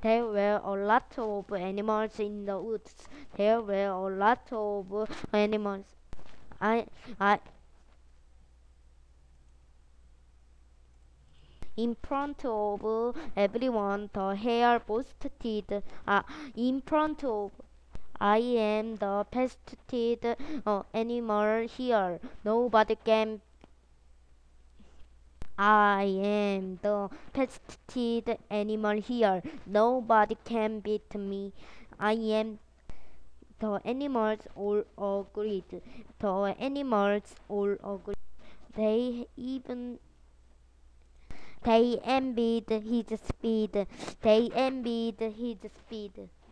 There were a lot of animals in the woods. There were a lot of animals. I, I, in front of everyone, the hare boasted. In front of I am the fastest animal here. Nobody can. I am the fastest animal here. Nobody can beat me. I am. The animals all agreed. The animals all agreed. They even they envied his speed. They envied his speed.